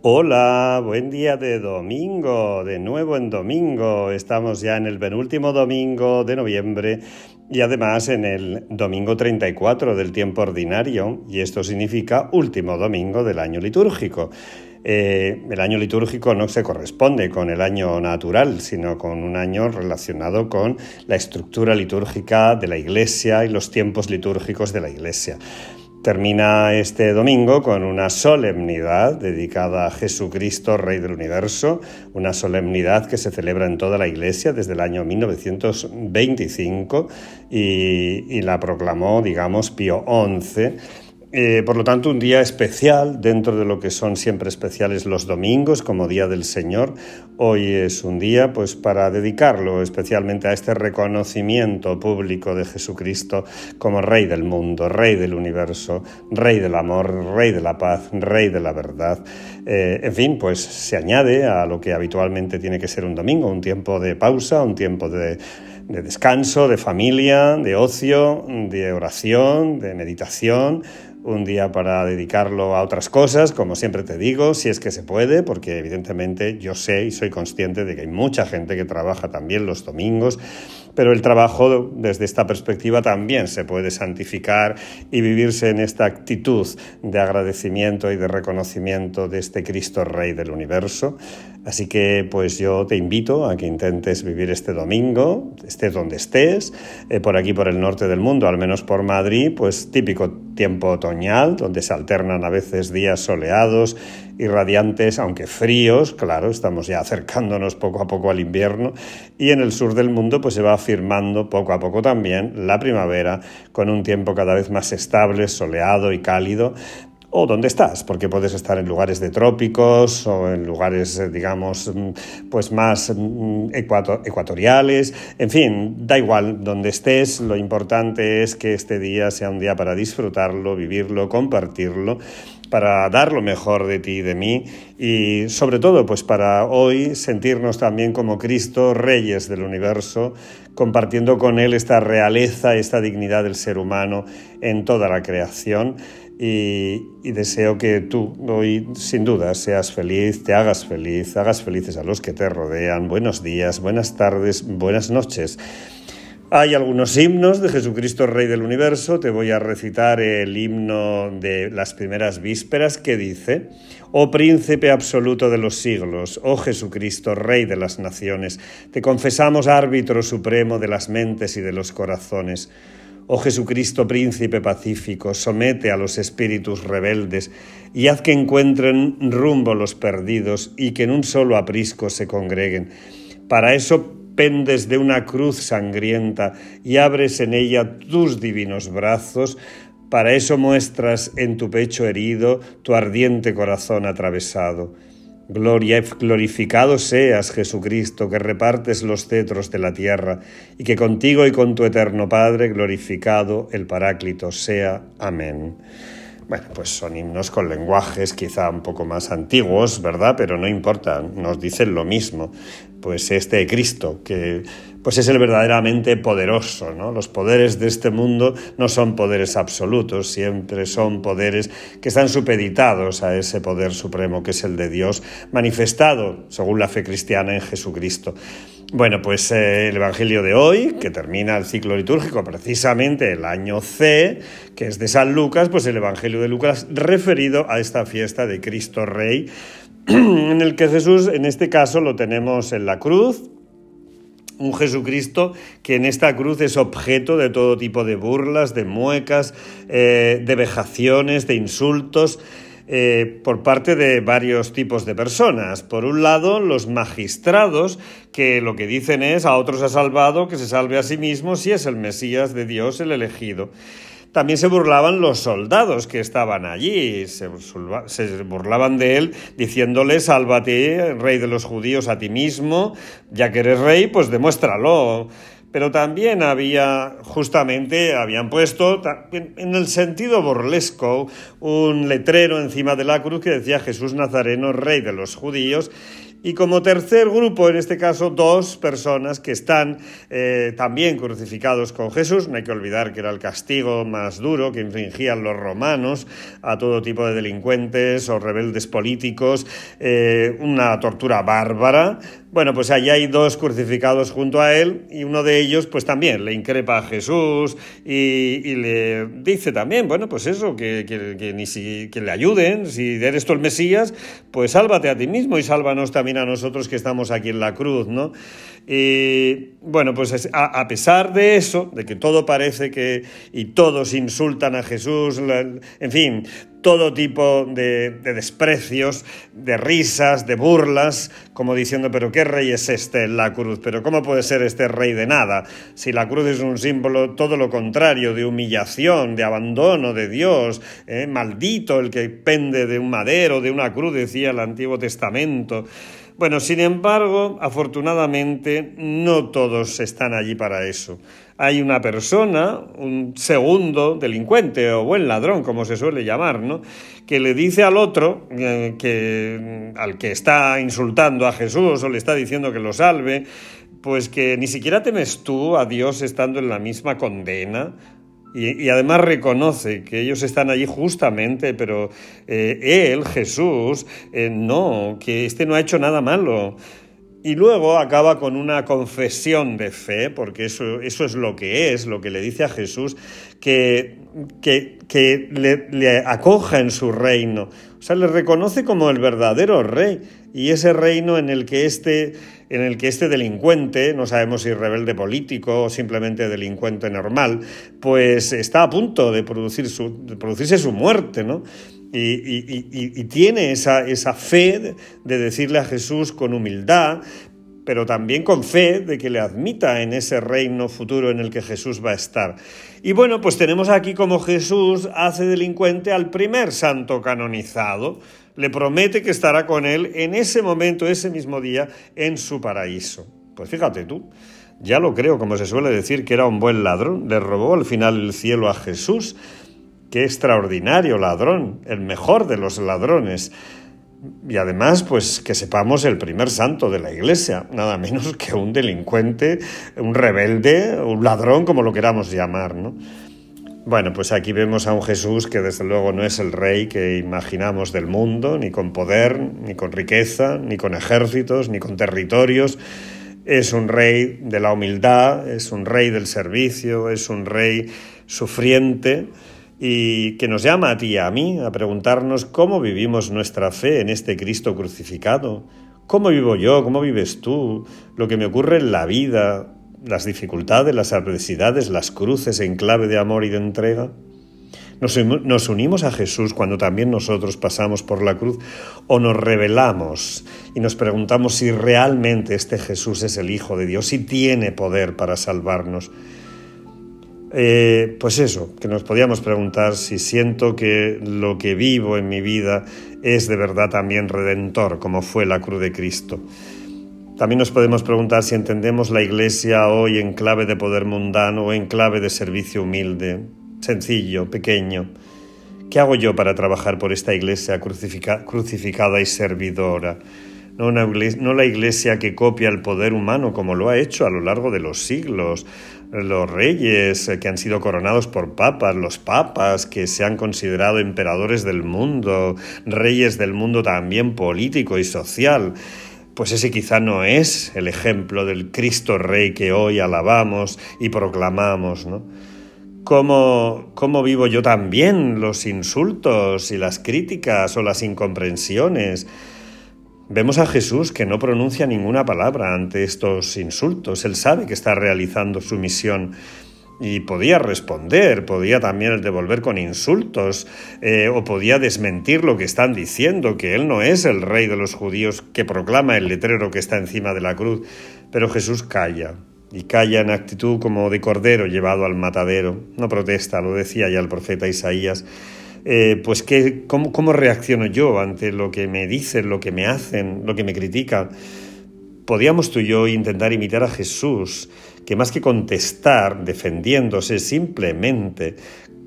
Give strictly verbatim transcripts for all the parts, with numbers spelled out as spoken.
Hola, buen día de domingo, de nuevo en domingo. Estamos ya en el penúltimo domingo de noviembre y además en el domingo treinta y cuatro del tiempo ordinario, y esto significa último domingo del año litúrgico. Eh, el año litúrgico no se corresponde con el año natural, sino con un año relacionado con la estructura litúrgica de la Iglesia y los tiempos litúrgicos de la Iglesia. Termina este domingo con una solemnidad dedicada a Jesucristo, Rey del Universo, una solemnidad que se celebra en toda la Iglesia desde el año mil novecientos veinticinco y, y la proclamó, digamos, Pío once. Eh, por lo tanto, un día especial dentro de lo que son siempre especiales los domingos como Día del Señor. Hoy es un día pues para dedicarlo especialmente a este reconocimiento público de Jesucristo como Rey del mundo, Rey del universo, Rey del amor, Rey de la paz, Rey de la verdad. Eh, en fin, pues se añade a lo que habitualmente tiene que ser un domingo, un tiempo de pausa, un tiempo de... de descanso, de familia, de ocio, de oración, de meditación, un día para dedicarlo a otras cosas, como siempre te digo, si es que se puede, porque evidentemente yo sé y soy consciente de que hay mucha gente que trabaja también los domingos, pero el trabajo desde esta perspectiva también se puede santificar y vivirse en esta actitud de agradecimiento y de reconocimiento de este Cristo Rey del universo. Así que pues yo te invito a que intentes vivir este domingo, estés donde estés, eh, por aquí por el norte del mundo, al menos por Madrid, pues típico tiempo otoñal, donde se alternan a veces días soleados y radiantes, aunque fríos, claro, estamos ya acercándonos poco a poco al invierno, y en el sur del mundo pues se va afirmando poco a poco también la primavera, con un tiempo cada vez más estable, soleado y cálido, o donde estás, porque puedes estar en lugares de trópicos o en lugares, digamos, pues más ecuator- ecuatoriales. En fin, da igual donde estés, lo importante es que este día sea un día para disfrutarlo, vivirlo, compartirlo, para dar lo mejor de ti y de mí y sobre todo pues para hoy sentirnos también como Cristo, reyes del universo, compartiendo con Él esta realeza, esta dignidad del ser humano en toda la creación. Y, y deseo que tú hoy, sin duda, seas feliz, te hagas feliz, hagas felices a los que te rodean. Buenos días, buenas tardes, buenas noches. Hay algunos himnos de Jesucristo, Rey del Universo. Te voy a recitar el himno de las primeras vísperas que dice: Oh Príncipe absoluto de los siglos, oh Jesucristo, Rey de las naciones, te confesamos árbitro supremo de las mentes y de los corazones. Oh Jesucristo, Príncipe pacífico, somete a los espíritus rebeldes y haz que encuentren rumbo los perdidos y que en un solo aprisco se congreguen. Para eso pendes de una cruz sangrienta y abres en ella tus divinos brazos. Para eso muestras en tu pecho herido tu ardiente corazón atravesado. Gloria y glorificado seas, Jesucristo, que repartes los cetros de la tierra, y que contigo y con tu eterno Padre, glorificado el Paráclito sea. Amén. Bueno, pues son himnos con lenguajes quizá un poco más antiguos, ¿verdad? Pero no importa, nos dicen lo mismo. Pues este Cristo, que pues es el verdaderamente poderoso, ¿no? Los poderes de este mundo no son poderes absolutos, siempre son poderes que están supeditados a ese poder supremo que es el de Dios, manifestado, según la fe cristiana, en Jesucristo. Bueno, pues eh, el Evangelio de hoy, que termina el ciclo litúrgico precisamente el año C, que es de San Lucas, pues el Evangelio de Lucas referido a esta fiesta de Cristo Rey, en el que Jesús, en este caso, lo tenemos en la cruz, un Jesucristo que en esta cruz es objeto de todo tipo de burlas, de muecas, eh, de vejaciones, de insultos, Eh, por parte de varios tipos de personas. Por un lado, los magistrados, que lo que dicen es: a otros ha salvado, que se salve a sí mismo si es el Mesías de Dios, el elegido. También se burlaban los soldados que estaban allí, se, se burlaban de él diciéndole: sálvate, rey de los judíos, a ti mismo, ya que eres rey, pues demuéstralo. Pero también había, justamente, habían puesto, en el sentido burlesco, un letrero encima de la cruz que decía: Jesús Nazareno, Rey de los judíos, Y como tercer grupo, en este caso, dos personas que están eh, también crucificados con Jesús. No hay que olvidar que era el castigo más duro que infringían los romanos a todo tipo de delincuentes o rebeldes políticos, eh, una tortura bárbara. Bueno, pues allí hay dos crucificados junto a él y uno de ellos pues también le increpa a Jesús y, y le dice también, bueno, pues eso, que, que, que, ni si, que le ayuden, si eres tú el Mesías, pues sálvate a ti mismo y sálvanos también a nosotros que estamos aquí en la cruz, ¿no? Y bueno, pues a, a pesar de eso, de que todo parece que y todos insultan a Jesús, en fin, todo tipo de, de desprecios, de risas, de burlas, como diciendo, pero ¿qué rey es este en la cruz? ¿Pero cómo puede ser este rey de nada? Si la cruz es un símbolo todo lo contrario, de humillación, de abandono de Dios, ¿eh? Maldito el que pende de un madero, de una cruz, decía el Antiguo Testamento. Bueno, sin embargo, afortunadamente, no todos están allí para eso. Hay una persona, un segundo delincuente o buen ladrón, como se suele llamar, ¿no?, que le dice al otro, eh, que, al que está insultando a Jesús o le está diciendo que lo salve, pues que ni siquiera temes tú a Dios estando en la misma condena. Y, y además reconoce que ellos están allí justamente, pero eh, él, Jesús, eh, no, que este no ha hecho nada malo. Y luego acaba con una confesión de fe, porque eso, eso es lo que es, lo que le dice a Jesús, que, que, que le, le acoja en su reino. O sea, le reconoce como el verdadero rey. Y ese reino en el que este, en el que este delincuente, no sabemos si rebelde político o simplemente delincuente normal, pues está a punto de, producir su, de producirse su muerte, ¿no? Y, y, y, y tiene esa, esa fe de, de decirle a Jesús con humildad, pero también con fe de que le admita en ese reino futuro en el que Jesús va a estar. Y bueno, pues tenemos aquí como Jesús hace delincuente al primer santo canonizado. Le promete que estará con él en ese momento, ese mismo día, en su paraíso. Pues fíjate tú, ya lo creo, como se suele decir, que era un buen ladrón. Le robó al final el cielo a Jesús. Qué extraordinario ladrón, el mejor de los ladrones. Y además, pues que sepamos el primer santo de la Iglesia, nada menos que un delincuente, un rebelde, un ladrón, como lo queramos llamar, ¿no? Bueno, pues aquí vemos a un Jesús que desde luego no es el rey que imaginamos del mundo, ni con poder, ni con riqueza, ni con ejércitos, ni con territorios. Es un rey de la humildad, es un rey del servicio, es un rey sufriente, y que nos llama a ti y a mí a preguntarnos cómo vivimos nuestra fe en este Cristo crucificado. ¿Cómo vivo yo? ¿Cómo vives tú? Lo que me ocurre en la vida, las dificultades, las adversidades, las cruces en clave de amor y de entrega. ¿Nos, nos unimos a Jesús cuando también nosotros pasamos por la cruz o nos rebelamos y nos preguntamos si realmente este Jesús es el Hijo de Dios y tiene poder para salvarnos? Eh, pues eso, que nos podíamos preguntar si siento que lo que vivo en mi vida es de verdad también redentor, como fue la cruz de Cristo. También nos podemos preguntar si entendemos la Iglesia hoy en clave de poder mundano o en clave de servicio humilde, sencillo, pequeño. ¿Qué hago yo para trabajar por esta Iglesia crucifica, crucificada y servidora? No, una iglesia, no la Iglesia que copia el poder humano como lo ha hecho a lo largo de los siglos. Los reyes que han sido coronados por papas, los papas que se han considerado emperadores del mundo, reyes del mundo también político y social. Pues ese quizá no es el ejemplo del Cristo Rey que hoy alabamos y proclamamos, ¿no? ¿Cómo, cómo vivo yo también los insultos y las críticas o las incomprensiones? Vemos a Jesús que no pronuncia ninguna palabra ante estos insultos. Él sabe que está realizando su misión y podía responder, podía también devolver con insultos eh, o podía desmentir lo que están diciendo, que él no es el rey de los judíos que proclama el letrero que está encima de la cruz. Pero Jesús calla, y calla en actitud como de cordero llevado al matadero. No protesta, lo decía ya el profeta Isaías. Eh, pues ¿qué, cómo, ¿cómo reacciono yo ante lo que me dicen, lo que me hacen, lo que me critican? Podíamos tú y yo intentar imitar a Jesús, que más que contestar defendiéndose, simplemente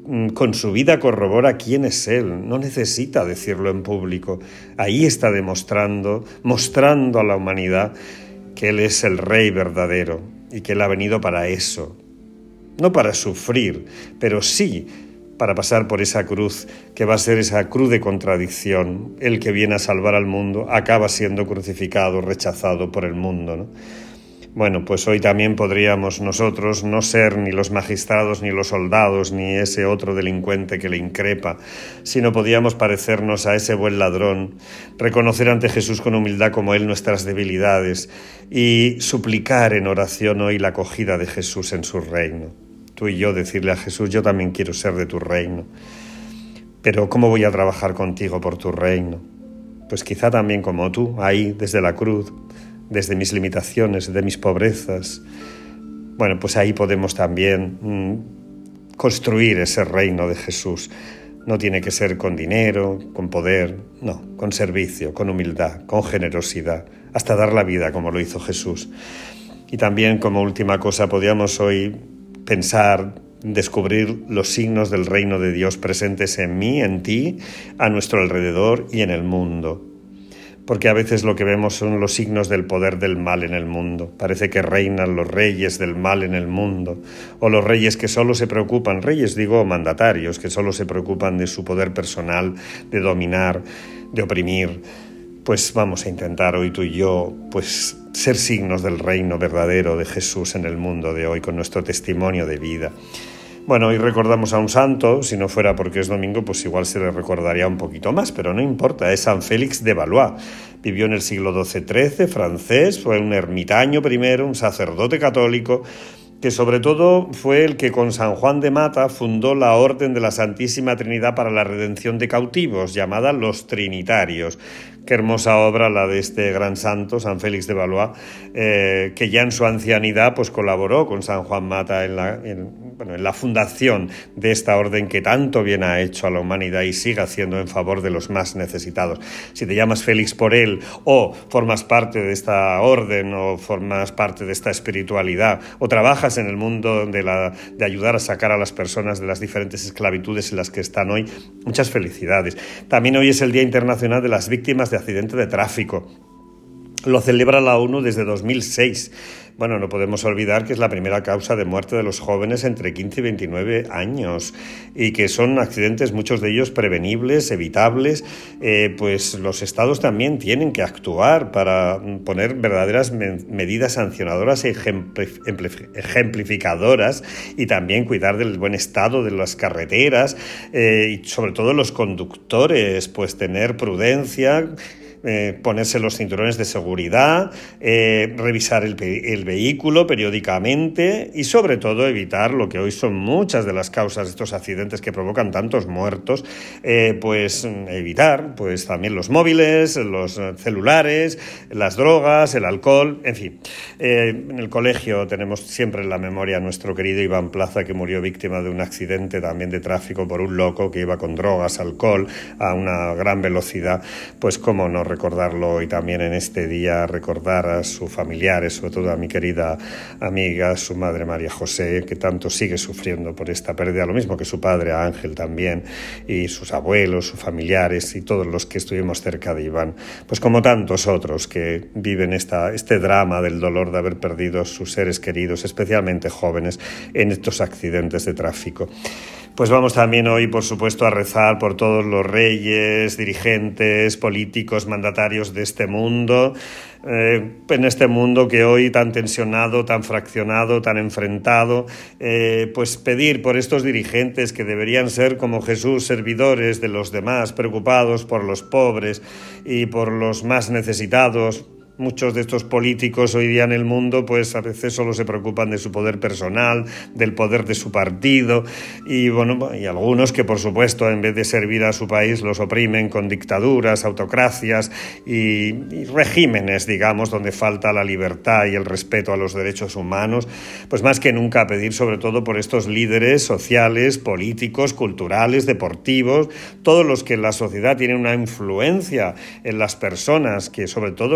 con su vida corrobora quién es Él, no necesita decirlo en público. Ahí está demostrando, mostrando a la humanidad que Él es el Rey verdadero y que Él ha venido para eso. No para sufrir, pero sí para pasar por esa cruz, que va a ser esa cruz de contradicción. El que viene a salvar al mundo acaba siendo crucificado, rechazado por el mundo, ¿no? Bueno, pues hoy también podríamos nosotros no ser ni los magistrados, ni los soldados, ni ese otro delincuente que le increpa, sino podíamos parecernos a ese buen ladrón, reconocer ante Jesús con humildad como Él nuestras debilidades y suplicar en oración hoy la acogida de Jesús en su reino. Tú y yo decirle a Jesús, yo también quiero ser de tu reino, pero ¿cómo voy a trabajar contigo por tu reino? Pues quizá también como tú, ahí desde la cruz, desde mis limitaciones, de mis pobrezas. Bueno, pues ahí podemos también mmm, construir ese reino de Jesús. No tiene que ser con dinero, con poder, no, con servicio, con humildad, con generosidad, hasta dar la vida como lo hizo Jesús. Y también como última cosa podríamos hoy pensar, descubrir los signos del reino de Dios presentes en mí, en ti, a nuestro alrededor y en el mundo. Porque a veces lo que vemos son los signos del poder del mal en el mundo. Parece que reinan los reyes del mal en el mundo, o los reyes que solo se preocupan, reyes digo mandatarios, que solo se preocupan de su poder personal, de dominar, de oprimir. Pues vamos a intentar hoy tú y yo, pues ser signos del reino verdadero de Jesús en el mundo de hoy, con nuestro testimonio de vida. Bueno, hoy recordamos a un santo, si no fuera porque es domingo, pues igual se le recordaría un poquito más, pero no importa, es San Félix de Valois. Vivió en el siglo doce trece, francés, fue un ermitaño primero, un sacerdote católico, que sobre todo fue el que con San Juan de Mata fundó la Orden de la Santísima Trinidad para la Redención de Cautivos, llamada los Trinitarios. Qué hermosa obra la de este gran santo, San Félix de Valois, eh, que ya en su ancianidad pues colaboró con San Juan Mata en la, en, bueno, en la fundación de esta orden que tanto bien ha hecho a la humanidad y sigue haciendo en favor de los más necesitados. Si te llamas Félix por él, o formas parte de esta orden, o formas parte de esta espiritualidad, o trabajas en el mundo de, la, de ayudar a sacar a las personas de las diferentes esclavitudes en las que están hoy, muchas felicidades. También hoy es el Día Internacional de las Víctimas de Accidente de Tráfico. Lo celebra la ONU desde dos mil seis. Bueno, no podemos olvidar que es la primera causa de muerte de los jóvenes entre quince y veintinueve años y que son accidentes, muchos de ellos prevenibles, evitables. Eh, pues los estados también tienen que actuar para poner verdaderas me- medidas sancionadoras y ejemplif- ejemplificadoras y también cuidar del buen estado de las carreteras eh, y sobre todo los conductores, pues tener prudencia, Eh, ponerse los cinturones de seguridad, eh, revisar el, el vehículo periódicamente y sobre todo evitar lo que hoy son muchas de las causas de estos accidentes que provocan tantos muertos, eh, pues evitar pues también los móviles, los celulares, las drogas, el alcohol, en fin. Eh, en el colegio tenemos siempre en la memoria a nuestro querido Iván Plaza, que murió víctima de un accidente también de tráfico por un loco que iba con drogas, alcohol, a una gran velocidad. Pues cómo no recordarlo hoy también en este día, recordar a sus familiares, sobre todo a mi querida amiga, su madre María José, que tanto sigue sufriendo por esta pérdida, lo mismo que su padre Ángel también, y sus abuelos, sus familiares y todos los que estuvimos cerca de Iván, pues como tantos otros que viven esta, este drama del dolor de haber perdido a sus seres queridos, especialmente jóvenes, en estos accidentes de tráfico. Pues vamos también hoy, por supuesto, a rezar por todos los reyes, dirigentes, políticos, mandatarios de este mundo, eh, en este mundo que hoy tan tensionado, tan fraccionado, tan enfrentado, eh, pues pedir por estos dirigentes que deberían ser como Jesús, servidores de los demás, preocupados por los pobres y por los más necesitados. Muchos de estos políticos hoy día en el mundo pues a veces solo se preocupan de su poder personal, del poder de su partido y bueno, y algunos que por supuesto en vez de servir a su país los oprimen con dictaduras, autocracias y, y regímenes, digamos, donde falta la libertad y el respeto a los derechos humanos, pues más que nunca pedir sobre todo por estos líderes sociales, políticos, culturales, deportivos, todos los que en la sociedad tienen una influencia en las personas, que sobre todo sean ejemplos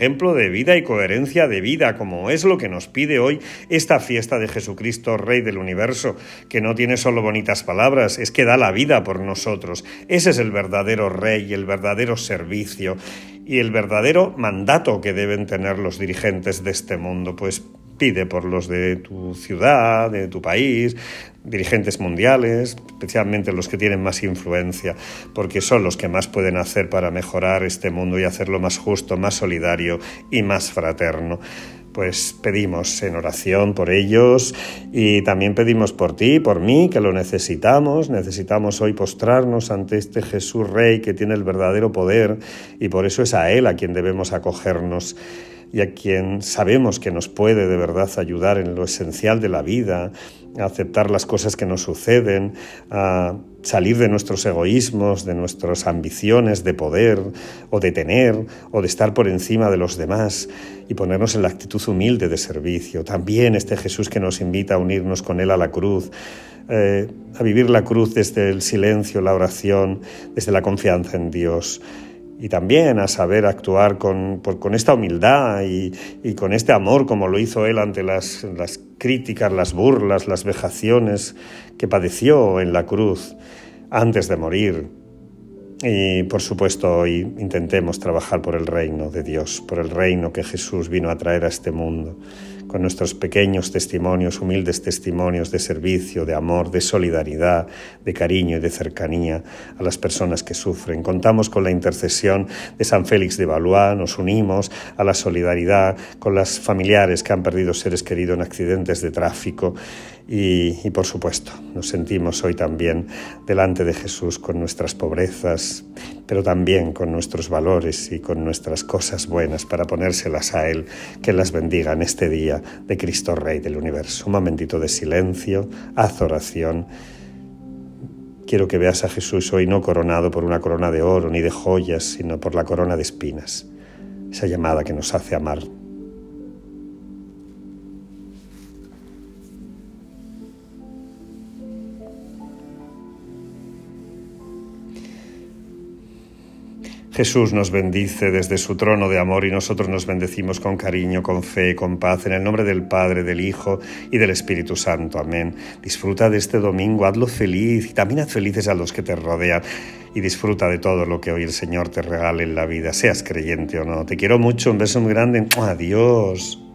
ejemplo de vida y coherencia de vida, como es lo que nos pide hoy esta fiesta de Jesucristo, Rey del Universo, que no tiene solo bonitas palabras, es que da la vida por nosotros. Ese es el verdadero Rey, el verdadero servicio y el verdadero mandato que deben tener los dirigentes de este mundo, pues pide por los de tu ciudad, de tu país, dirigentes mundiales, especialmente los que tienen más influencia, porque son los que más pueden hacer para mejorar este mundo y hacerlo más justo, más solidario y más fraterno. Pues pedimos en oración por ellos y también pedimos por ti, por mí, que lo necesitamos. Necesitamos hoy postrarnos ante este Jesús Rey que tiene el verdadero poder y por eso es a Él a quien debemos acogernos y a quien sabemos que nos puede de verdad ayudar en lo esencial de la vida, a aceptar las cosas que nos suceden, a salir de nuestros egoísmos, de nuestras ambiciones de poder o de tener o de estar por encima de los demás y ponernos en la actitud humilde de servicio. También este Jesús que nos invita a unirnos con Él a la cruz, eh, a vivir la cruz desde el silencio, la oración, desde la confianza en Dios. Y también a saber actuar con, por, con esta humildad y, y con este amor como lo hizo Él ante las, las críticas, las burlas, las vejaciones que padeció en la cruz antes de morir. Y por supuesto hoy intentemos trabajar por el reino de Dios, por el reino que Jesús vino a traer a este mundo, con nuestros pequeños testimonios, humildes testimonios de servicio, de amor, de solidaridad, de cariño y de cercanía a las personas que sufren. Contamos con la intercesión de San Félix de Valois, nos unimos a la solidaridad con las familiares que han perdido seres queridos en accidentes de tráfico y, y por supuesto nos sentimos hoy también delante de Jesús con nuestras pobrezas, pero también con nuestros valores y con nuestras cosas buenas para ponérselas a Él, que las bendiga en este día de Cristo Rey del Universo. Un momentito de silencio, haz oración. Quiero que veas a Jesús hoy no coronado por una corona de oro ni de joyas, sino por la corona de espinas, esa llamada que nos hace amar. Jesús nos bendice desde su trono de amor y nosotros nos bendecimos con cariño, con fe, con paz, en el nombre del Padre, del Hijo y del Espíritu Santo. Amén. Disfruta de este domingo, hazlo feliz y también haz felices a los que te rodean y disfruta de todo lo que hoy el Señor te regale en la vida, seas creyente o no. Te quiero mucho, un beso muy grande. Adiós.